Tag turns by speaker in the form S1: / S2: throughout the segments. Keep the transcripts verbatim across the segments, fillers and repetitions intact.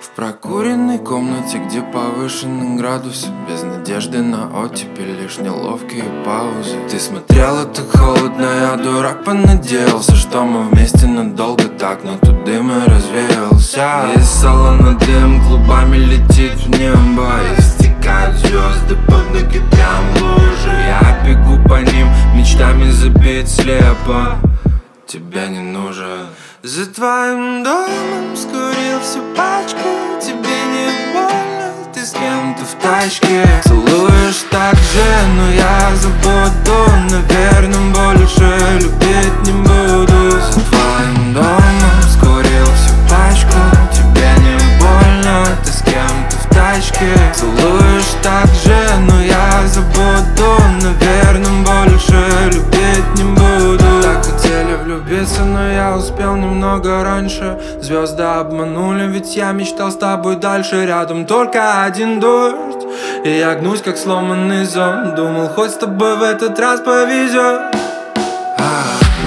S1: В прокуренной комнате, где повышенный градус, без надежды на оттепель, лишь неловкие паузы. Ты смотрела так холодно, я дурак понадеялся, что мы вместе надолго так, но тут дым и развеялся. Из салона дым клубами летит в небо, и стекают звезды под ноги прям в лужи. Я бегу по ним, мечтами забить слепо, тебя не нужен. За твоим домом скурил всю пачку, тебе не больно, ты с кем-то в тачке. Целуешь так же, но я забуду, наверное, больше любить не буду. За твоим домом скурил всю пачку, тебе не больно, ты с кем-то в тачке. Целуешь так же, но я забуду, наверное, больше любить не буду. Так хотели влюбиться, но я успел немного раньше. Звезды обманули, ведь я мечтал с тобой дальше. Рядом только один дождь, и я гнусь, как сломанный зонт. Думал, хоть с тобой в этот раз повезет. а,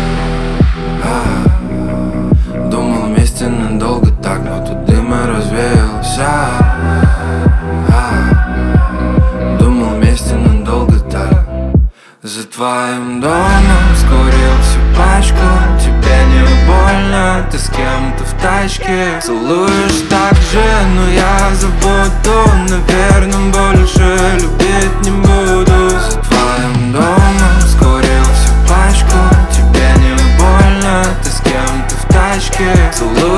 S1: а, Думал, вместе надолго так, но тут дым и развеялся. а, Думал, вместе надолго так. За твоим домом скурил всю пачку, тебе не больно, ты с кем-то в тачке. Целуешь так же, но я забуду, наверное, больше любить не буду. За твоим домом скурил всю пачку, тебе не больно, ты с кем-то в тачке. Целуешь